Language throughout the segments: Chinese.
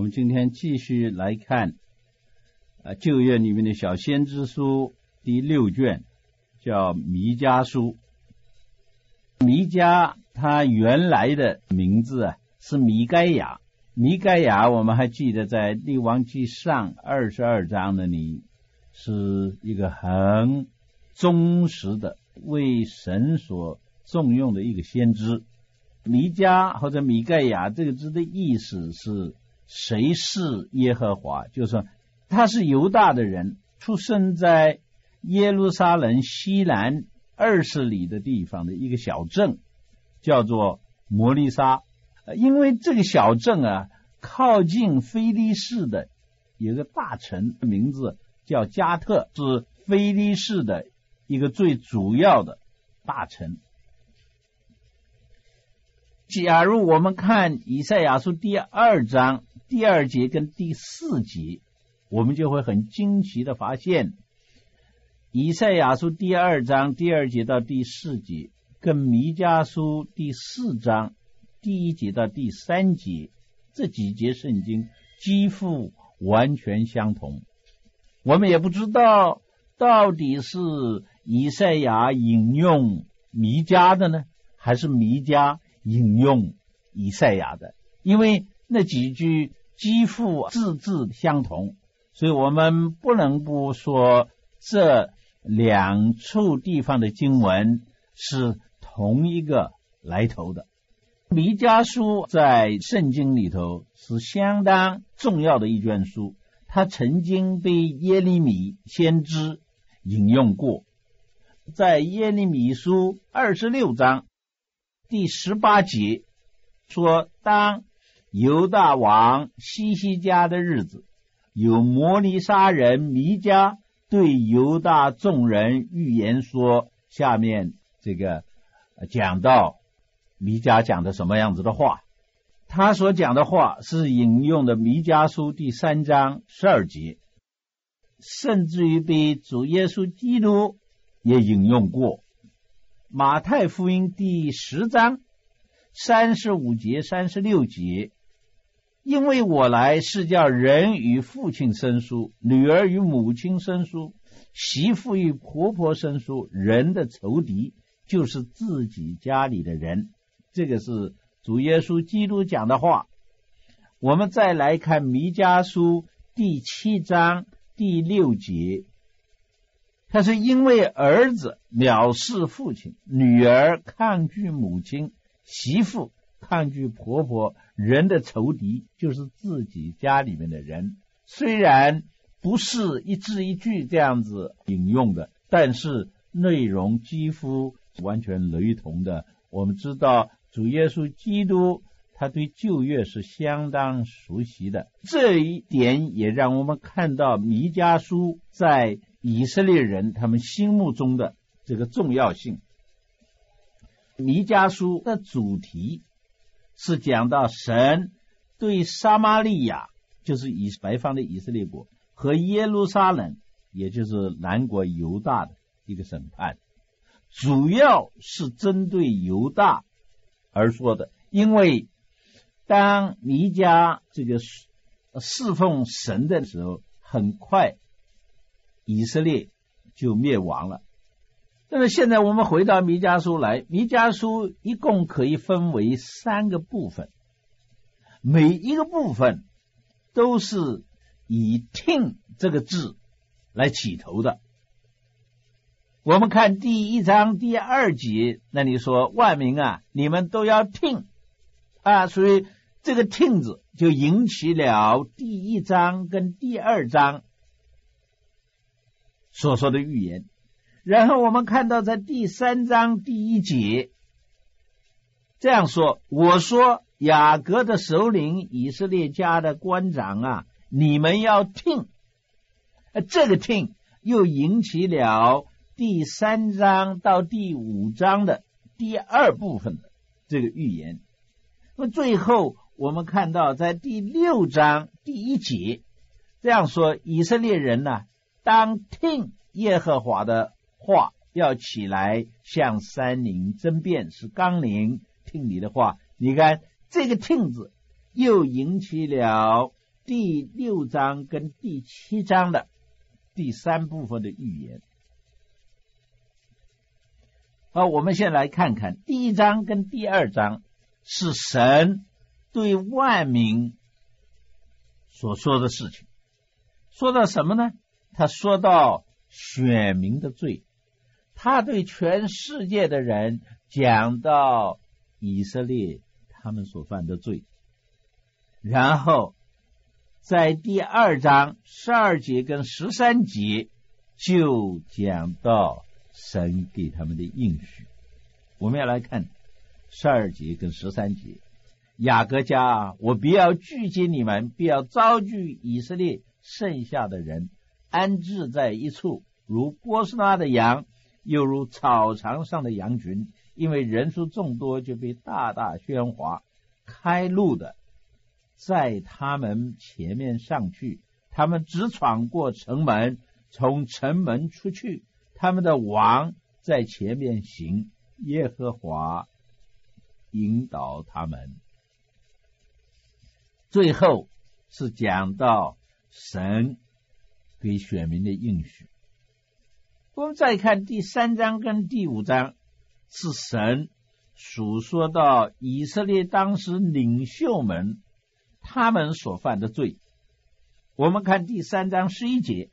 们今天继续来看旧约里面的小先知书第6卷，叫弥迦书。弥迦他原来的名字是米该亚。米该亚我们还记得在列王记上22章那里是一个很忠实的为神所重用的一个先知。弥迦或者米该亚这个字的意思是谁是耶和华，就是说他是犹大的人，出生在耶路撒冷西南20里的地方的一个小镇，叫做摩利沙。因为这个小镇靠近非利士的有个大城，名字叫加特，是非利士的一个最主要的大城。假如我们看以赛亚书第2章第2节跟第4节，我们就会很惊奇的发现，以赛亚书第2章第2节到第4节跟弥迦书第4章第1节到第3节这几节圣经几乎完全相同。我们也不知道到底是以赛亚引用弥迦的呢，还是弥迦引用以赛亚的，因为那几句几乎字字相同，所以我们不能不说这2处地方的经文是同一个来头的。弥迦书在圣经里头是相当重要的一卷书，它曾经被耶利米先知引用过。在耶利米书26章第18节说，当犹大王西西家的日子，有摩利沙人弥迦对犹大众人预言说，下面这个讲到弥迦讲的什么样子的话。他所讲的话是引用的弥迦书第3章12节，甚至于被主耶稣基督也引用过。马太福音第10章35节36节，因为我来是叫人与父亲生疏，女儿与母亲生疏，媳妇与婆婆生疏，人的仇敌就是自己家里的人。这个是主耶稣基督讲的话。我们再来看弥迦书第7章第6节，他是因为儿子藐视父亲，女儿抗拒母亲，媳妇抗拒婆婆，人的仇敌就是自己家里面的人。虽然不是一字一句这样子引用的，但是内容几乎完全雷同的。我们知道主耶稣基督他对旧约是相当熟悉的，这一点也让我们看到弥迦书在以色列人他们心目中的这个重要性。弥迦书的主题是讲到神对撒玛利亚，就是北方的以色列国，和耶路撒冷，也就是南国犹大的一个审判，主要是针对犹大而说的。因为当弥迦这个侍奉神的时候，很快以色列就灭亡了。那么现在我们回到弥迦书来，弥迦书一共可以分为3个部分，每一个部分都是以听这个字来起头的。我们看第1章第2节，那里说万民你们都要听所以这个听字就引起了第1章跟第2章所说的预言。然后我们看到在第3章第1节这样说，我说雅各的首领，以色列家的官长你们要听。这个听又引起了第3章到第5章的第2部分的这个预言。那么最后我们看到在第6章第1节这样说，以色列人当听耶和华的话，要起来向山岭争辩，是纲领听你的话。你看这个听字又引起了第6章跟第7章的第3部分的预言。好，我们先来看看第1章跟第2章是神对万民所说的事情。说到什么呢？他说到选民的罪，他对全世界的人讲到以色列他们所犯的罪，然后在第2章12节跟13节就讲到神给他们的应许。我们要来看12节跟13节。雅各家，我必要聚集你们，必要招聚以色列剩下的人，安置在一处，如波斯拉的羊，又如草场上的羊群，因为人数众多，就被大大喧哗。开路的在他们前面上去，他们直闯过城门，从城门出去，他们的王在前面行，耶和华引导他们。最后是讲到神给选民的应许。我们再看第3章跟第5章，是神述说到以色列当时领袖们他们所犯的罪。我们看第3章11节，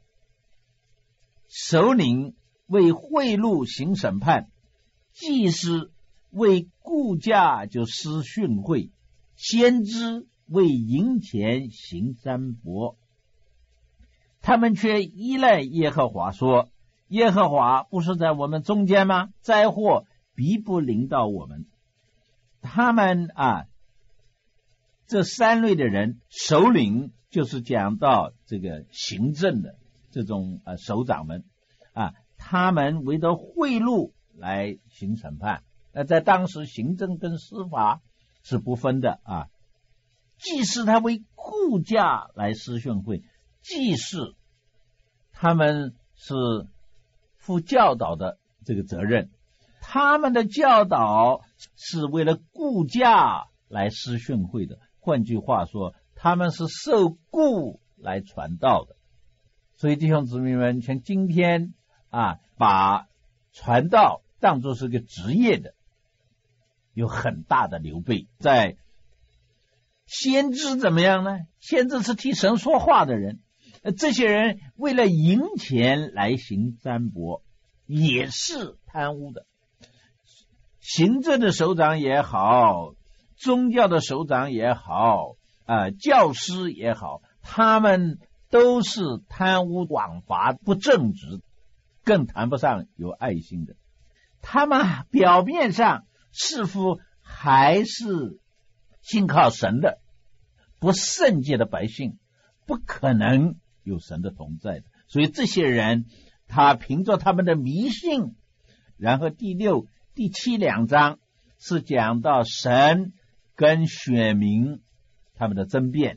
首领为贿赂行审判，祭司为雇价就施训诲，先知为银钱行占卜。他们却依赖耶和华，说耶和华不是在我们中间吗？灾祸必不临到我们。他们这3类的人，首领就是讲到这个行政的这种首长们他们为了贿赂来行审判。在当时行政跟司法是不分的祭司他为雇价来施训诲，祭司他们是负教导的这个责任，他们的教导是为了雇价来施训诲的。换句话说，他们是受雇来传道的。所以弟兄姊妹们，像今天把传道当作是个职业的，有很大的流弊。在先知怎么样呢？先知是替神说话的人，这些人为了赢钱来行占卜，也是贪污的。行政的首长也好，宗教的首长也好，教师也好，他们都是贪污枉法不正直，更谈不上有爱心的。他们表面上似乎还是信靠神的，不圣洁的百姓不可能有神的同在的。所以这些人他凭着他们的迷信。然后第6、第7两章是讲到神跟选民他们的争辩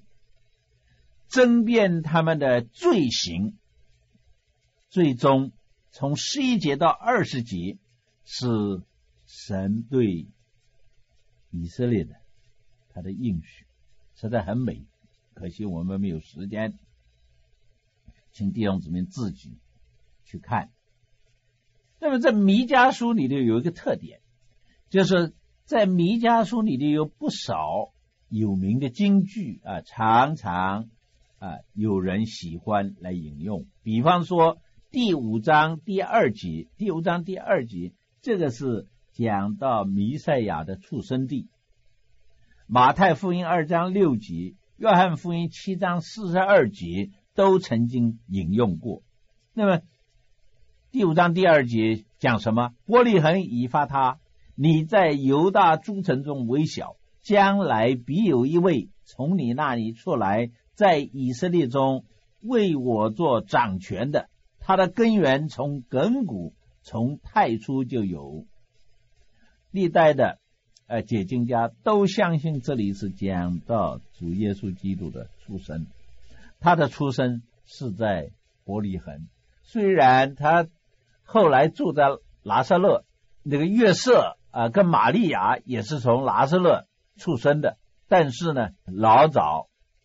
他们的罪行。最终从11节到20节是神对以色列的他的应许，实在很美，可惜我们没有时间，请弟兄姊妹自己去看。那么在弥迦书里头有一个特点，就是在弥迦书里头有不少有名的金句常常有人喜欢来引用。比方说第5章第2节，这个是讲到弥赛亚的出生地。马太福音2章6节，约翰福音7章42节都曾经引用过。那么第5章第2节讲什么？伯利恒以法他，你在犹大诸城中为小，将来必有一位从你那里出来，在以色列中为我做掌权的，他的根源从亘古，从太初就有。历代的解经家都相信这里是讲到主耶稣基督的出生。他的出生是在伯利恒，虽然他后来住在拿撒勒，那个约瑟跟玛利亚也是从拿撒勒出生的，但是呢老早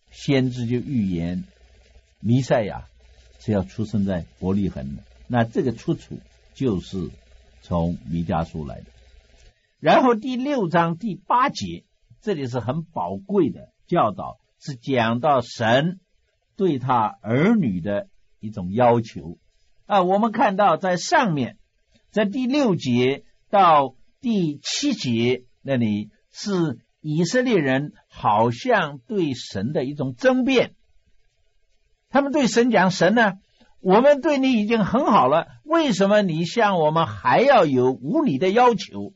先知就预言弥赛亚是要出生在伯利恒的，那这个出处就是从弥迦书来的。然后第6章第8节，这里是很宝贵的教导，是讲到神对他儿女的一种要求我们看到在上面，在第6节到第7节那里，是以色列人好像对神的一种争辩。他们对神讲，神呢，我们对你已经很好了，为什么你向我们还要有无理的要求？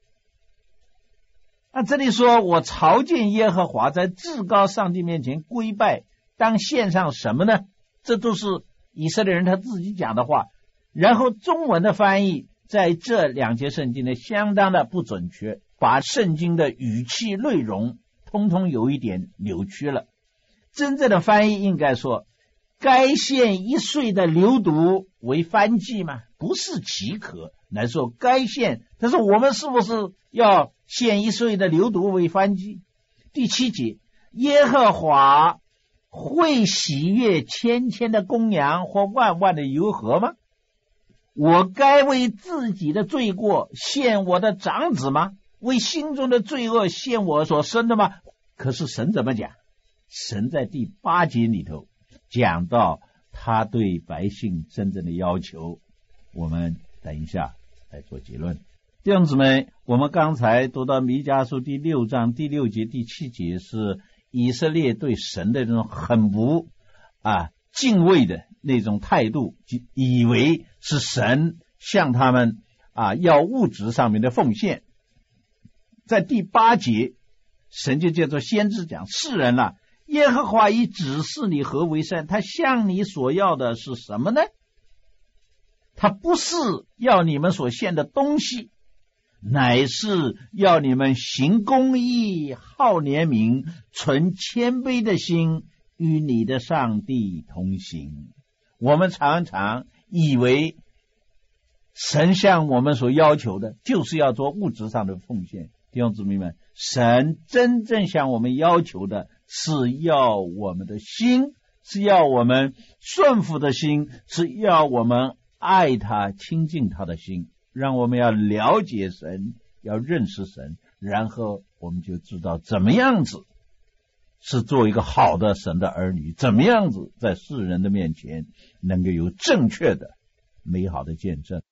那这里说，我朝见耶和华，在至高上帝面前跪拜，当献上什么呢？这都是以色列人他自己讲的话。然后中文的翻译在这2节圣经呢相当的不准确，把圣经的语气内容通通有一点扭曲了。真正的翻译应该说，该献1岁的流犊为燔祭吗？不是岂可，来说该献，但是我们是不是要献1岁的流犊为燔祭？第7节，耶和华会喜悦千千的公羊或万万的油河吗？我该为自己的罪过献我的长子吗？为心中的罪恶献我所生的吗？可是神怎么讲？神在第8节里头讲到他对百姓真正的要求，我们等一下来做结论。弟兄姊妹，我们刚才读到弥迦书第6章第6节第7节，是以色列对神的这种很不敬畏的那种态度，以为是神向他们要物质上面的奉献。在第8节，神就借着先知讲，世人耶和华已指示你何为善，他向你所要的是什么呢？他不是要你们所献的东西，乃是要你们行公义，好怜悯，存谦卑的心，与你的上帝同行。我们常常以为神向我们所要求的就是要做物质上的奉献。弟兄姊妹们，神真正向我们要求的是要我们的心，是要我们顺服的心，是要我们爱他亲近他的心，让我们要了解神，要认识神，然后我们就知道怎么样子是做一个好的神的儿女，怎么样子在世人的面前能够有正确的美好的见证。